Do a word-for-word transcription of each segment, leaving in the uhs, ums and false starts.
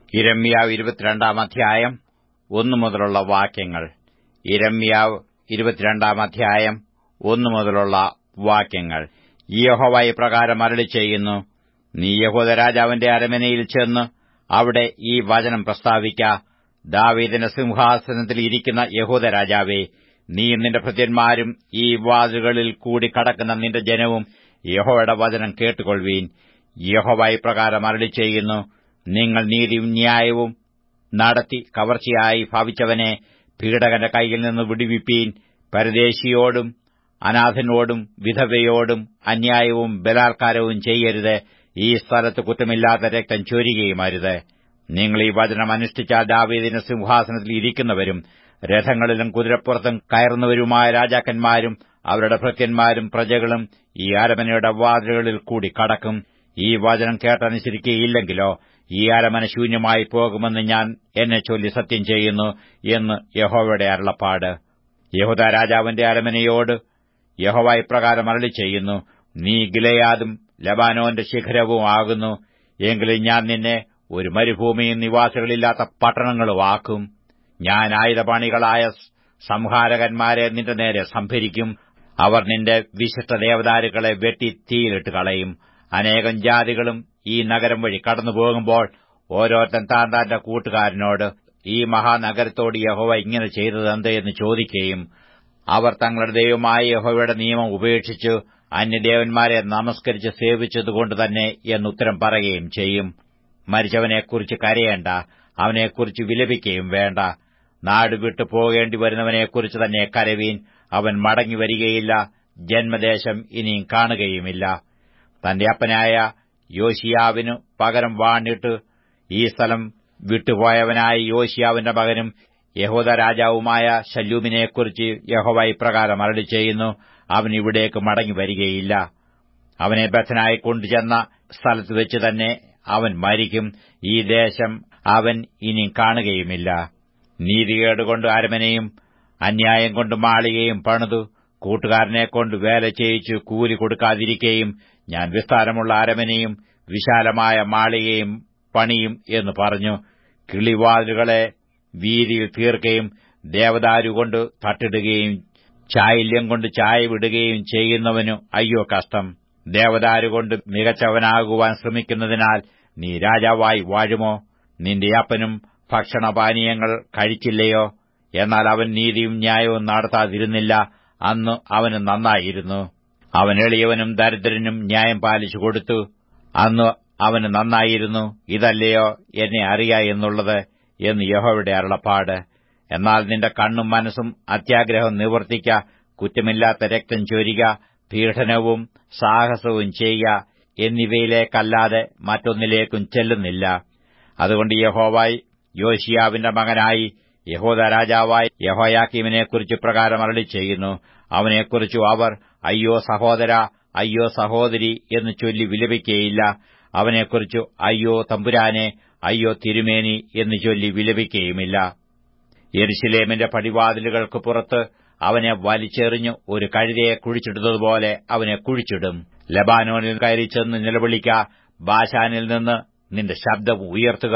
യിരെമ്യാവ് ഇരുപത്തിരണ്ടാം അധ്യായം ഒന്നു മുതലുള്ള വാക്യങ്ങൾ. യിരെമ്യാവ് ഇരുപത്തിരണ്ടാം അധ്യായം ഒന്നു മുതലുള്ള വാക്യങ്ങൾ. യഹോവ ഇപ്രകാരം അരുളിച്ചെയ്യുന്നു: നീ യെഹൂദാ രാജാവിന്റെ അരമനയിൽ ചെന്ന് അവിടെ ഈ വചനം പ്രസ്താവിക്ക. ദാവീദിന്റെ സിംഹാസനത്തിൽ ഇരിക്കുന്ന യെഹൂദാ രാജാവേ, നീയും നിന്റെ ഭൃത്യന്മാരും ഈ വാതിലുകളിൽ കൂടി കടക്കുന്ന നിന്റെ ജനവും യഹോവയുടെ വചനം കേട്ടുകൊള്ളുവീൻ. യഹോവ ഇപ്രകാരം അരുളിച്ചെയ്യുന്നു: നിങ്ങൾ നീതിയും ന്യായവും നടത്തി കവർച്ചയായി ഭവിച്ചവനെ പീഡകന്റെ കൈയിൽ നിന്ന് വിടുവിപ്പീൻ. പരദേശിയോടും അനാഥനോടും വിധവയോടും അന്യായവും ബലാത്കാരവും ചെയ്യരുത്. ഈ സ്ഥലത്ത് കുറ്റമില്ലാത്ത രക്തം ചൊരിയുകയുമരുത്. നിങ്ങൾ ഈ വചനം അനുഷ്ഠിച്ചാൽ ദാവീദിന്റെ സിംഹാസനത്തിൽ ഇരിക്കുന്നവരും രഥങ്ങളിലും കുതിരപ്പുറത്തും കയറുന്നവരുമായ രാജാക്കന്മാരും അവരുടെ ഭൃത്യന്മാരും പ്രജകളും ഈ അരമനയുടെ വാതിലുകളിൽ കൂടി കടക്കും. ഈ വചനം കേട്ടനുസരിക്കുകയില്ലെങ്കിലോ ഈ അരമന ശൂന്യമായി പോകുമെന്ന് ഞാൻ എന്നെ ചൊല്ലി സത്യം ചെയ്യുന്നു എന്ന് യഹോവയുടെ അരുളപ്പാട്. യെഹൂദാ രാജാവിന്റെ അരമനയോട് യഹോവ ഇപ്രകാരം അരുളിച്ചെയ്യുന്നു: നീ ഗിലെയാദും ലെബാനോന്റെ ശിഖരവും ആകുന്നു. എങ്കിലും ഞാൻ നിന്നെ ഒരു മരുഭൂമിയും നിവാസികളില്ലാത്ത പട്ടണങ്ങളും ആക്കും. ഞാൻ ആയുധപാണികളായ സംഹാരകന്മാരെ നിന്റെ നേരെ സംഭരിക്കും. അവർ നിന്റെ വിശിഷ്ട ദേവദാരുക്കളെ വെട്ടി തീയിലിട്ട് കളയും. അനേകം ജാതികളും ഈ നഗരം വഴി കടന്നുപോകുമ്പോൾ ഓരോരുത്തൻ താൻ താന്റെ കൂട്ടുകാരനോട്, ഈ മഹാനഗരത്തോട് യഹോവ ഇങ്ങനെ ചെയ്തതെന്ത് എന്ന് ചോദിക്കുകയും അവർ തങ്ങളുടെ ദൈവമായ യഹോവയുടെ നിയമം ഉപേക്ഷിച്ചു അന്യദേവന്മാരെ നമസ്കരിച്ച് സേവിച്ചതുകൊണ്ട് തന്നെ എന്നുത്തരം പറയുകയും ചെയ്യും. മരിച്ചവനെക്കുറിച്ച് കരയേണ്ട, അവനെക്കുറിച്ച് വിലപിക്കുകയും വേണ്ട. നാടുവിട്ടു പോകേണ്ടി വരുന്നവനെക്കുറിച്ച് തന്നെ കരവീൻ. അവൻ മടങ്ങിവരികയില്ല, ജന്മദേശം ഇനിയും കാണുകയുമില്ല. തന്റെ അപ്പനായ യോശിയാവിനു പകരം വാണിട്ട് ഈ സ്ഥലം വിട്ടുപോയവനായ യോശിയാവിന്റെ മകനും യെഹൂദാ രാജാവുമായ ശല്ലൂമിനെക്കുറിച്ച് യഹോവ ഇപ്രകാരം അരുളിച്ചെയ്യുന്നു: അവൻ ഇവിടേക്ക് മടങ്ങിവരികയില്ല. അവനെ ബദ്ധനായി കൊണ്ടുചെന്ന സ്ഥലത്ത് വെച്ച് തന്നെ അവൻ മരിക്കും. ഈ ദേശം അവൻ ഇനി കാണുകയുമില്ല. നീതികേടുകൊണ്ട് അരമനയും അന്യായം കൊണ്ട് മാളികയും പണിതു കൂട്ടുകാരനെക്കൊണ്ട് വേല ചെയ്യിച്ചു കൂലി കൊടുക്കാതിരിക്കുകയും ഞാൻ വിസ്താരമുള്ള അരമനയും വിശാലമായ മാളികയും പണിയും എന്ന് പറഞ്ഞു കിളിവാതിലുകളെ വീതിയിൽ തീർക്കുകയും ദേവദാരുകൊണ്ട് തട്ടിടുകയും ചായില്യം കൊണ്ട് ചായ വിടുകയും ചെയ്യുന്നവനു അയ്യോ കഷ്ടം. ദേവദാരുകൊണ്ട് മികച്ചവനാകുവാൻ ശ്രമിക്കുന്നതിനാൽ നീ രാജാവായി വാഴുമോ? നിന്റെ അപ്പനും ഭക്ഷണപാനീയങ്ങൾ കഴിച്ചില്ലയോ? എന്നാൽ അവൻ നീതിയും ന്യായവും നടത്താതിരുന്നില്ല. അന്ന് അവന് നന്നായിരുന്നു. അവൻ എളിയവനും ദരിദ്രനും ന്യായം പാലിച്ചു കൊടുത്തു. അന്ന് അവന് നന്നായിരുന്നു. ഇതല്ലയോ എന്നെ അറിയ എന്നുള്ളത് എന്ന് യഹോവയുടെ അരുളപ്പാട്. എന്നാൽ നിന്റെ കണ്ണും മനസ്സും അത്യാഗ്രഹം നിവർത്തിക്ക, കുറ്റമില്ലാത്ത രക്തം ചൊരിക, പീഡനവും സാഹസവും ചെയ്യുക എന്നിവയിലേക്കല്ലാതെ മറ്റൊന്നിലേക്കും ചെല്ലുന്നില്ല. അതുകൊണ്ട് യഹോവ യോശിയാവിന്റെ മകനായി യെഹൂദാ രാജാവായ യെഹോയാക്കീമിനെക്കുറിച്ച് പ്രകാരം അരുളിച്ചെയ്യുന്നു: അവനെക്കുറിച്ചു അവർ അയ്യോ സഹോദര, അയ്യോ സഹോദരി എന്ന് ചൊല്ലി വിലപിക്കുകയില്ല. അവനെക്കുറിച്ചു അയ്യോ തമ്പുരാനെ, അയ്യോ തിരുമേനി എന്ന് ചൊല്ലി വിലപിക്കുകയുമില്ല. യെരൂശലേമിന്റെ പടിവാതിലുകൾക്ക് പുറത്ത് അവനെ വലിച്ചെറിഞ്ഞു ഒരു കഴുതയെ കുഴിച്ചിടുന്നതുപോലെ അവനെ കുഴിച്ചിടും. ലെബാനോനിൽ കയറിച്ചെന്ന് നിലവിളിക്ക, ബാശാനിൽ നിന്ന് നിന്റെ ശബ്ദം ഉയർത്തുക,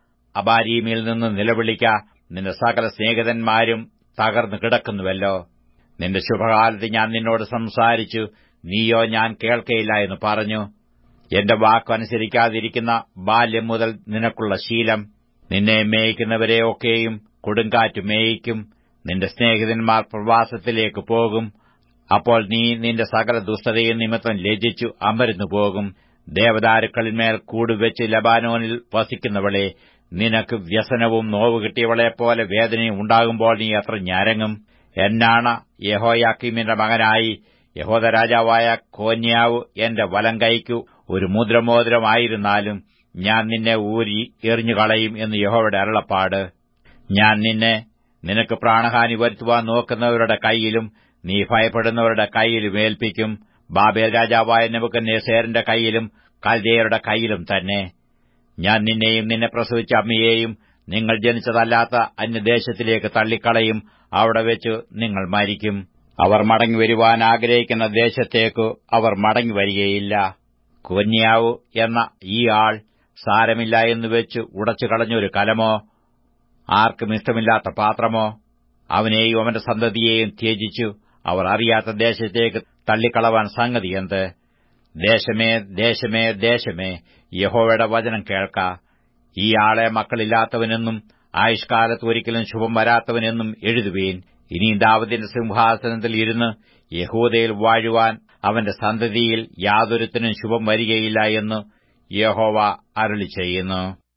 അബാരീമിൽ നിന്ന് നിലവിളിക്ക. നിന്റെ സകല സ്നേഹിതന്മാരും തകർന്നു കിടക്കുന്നുവല്ലോ. നിന്റെ ശുഭകാലത്ത് ഞാൻ നിന്നോട് സംസാരിച്ചു, നീയോ ഞാൻ കേൾക്കയില്ല എന്ന് പറഞ്ഞു. എന്റെ വാക്കനുസരിക്കാതിരിക്കുന്ന ബാല്യം മുതൽ നിനക്കുള്ള ശീലം. നിന്നെ മേയിക്കുന്നവരെയൊക്കെയും കൊടുങ്കാറ്റ് മേയിക്കും. നിന്റെ സ്നേഹിതന്മാർ പ്രവാസത്തിലേക്ക് പോകും. അപ്പോൾ നീ നിന്റെ സകല ദുഷ്ടതയും നിമിത്തം ലജ്ജിച്ചു അമർന്നു പോകും. ദേവദാരുക്കളിന്മേൽ കൂടുവെച്ച് ലബാനോനിൽ വസിക്കുന്നവളെ, നിനക്ക് വ്യസനവും നോവ് കിട്ടിയവളെപ്പോലെ വേദനയും ഉണ്ടാകുമ്പോൾ നീ എത്ര ഞരങ്ങും. എന്നാണ യെഹോയാക്കീമിന്റെ മകനായി യെഹൂദാ രാജാവായ കോന്യാവ് എന്റെ വലം കൈക്കു ഒരു മുദ്രമോതിരമായിരുന്നാലും ഞാൻ നിന്നെ ഊരി എറിഞ്ഞുകളയും എന്ന് യഹോവയുടെ അരുളപ്പാട്. ഞാൻ നിന്നെ നിനക്ക് പ്രാണഹാനി വരുത്തുവാൻ നോക്കുന്നവരുടെ കൈയിലും നീ ഭയപ്പെടുന്നവരുടെ കൈയിലും ഏൽപ്പിക്കും. ബാബേൽ രാജാവായ നെബൂഖദ്നേസരിന്റെ കൈയിലും കൽദയരുടെ കൈയിലും തന്നെ. ഞാൻ നിന്നെയും നിന്നെ പ്രസവിച്ച അമ്മയെയും നിങ്ങൾ ജനിച്ചതല്ലാത്ത അന്യദേശത്തിലേക്ക് തള്ളിക്കളയും. അവിടെ വെച്ച് നിങ്ങൾ മരിക്കും. അവർ മടങ്ങിവരുവാൻ ആഗ്രഹിക്കുന്ന ദേശത്തേക്കു അവർ മടങ്ങിവരികയില്ല. കോന്യാവ് എന്ന ഈ ആൾ സാരമില്ല എന്ന് വെച്ച് ഉടച്ചു കളഞ്ഞൊരു കലമോ, ആർക്കും ഇഷ്ടമില്ലാത്ത പാത്രമോ, അവനെയും അവന്റെ സന്തതിയെയും ത്യജിച്ചു അവർ അറിയാത്ത ദേശത്തേക്ക് തള്ളിക്കളവാൻ സംഗതി എന്ത്? ദേശമേ, ദേശമേ, ദേശമേ, യഹോവയുടെ വചനം കേൾക്ക. ഈ ആളെ മക്കളില്ലാത്തവനെന്നും ആയുഷ്കാലത്ത് ഒരിക്കലും ശുഭം വരാത്തവനെന്നും എഴുതുവീൻ. ഇനി ദാവീദിന്റെ സിംഹാസനത്തിൽ ഇരുന്ന് യഹൂദയിൽ വാഴുവാൻ അവന്റെ സന്തതിയിൽ യാതൊരുത്തനും ശുഭം വരികയില്ല എന്ന് യഹോവ അരുളിച്ചെയ്യുന്നു.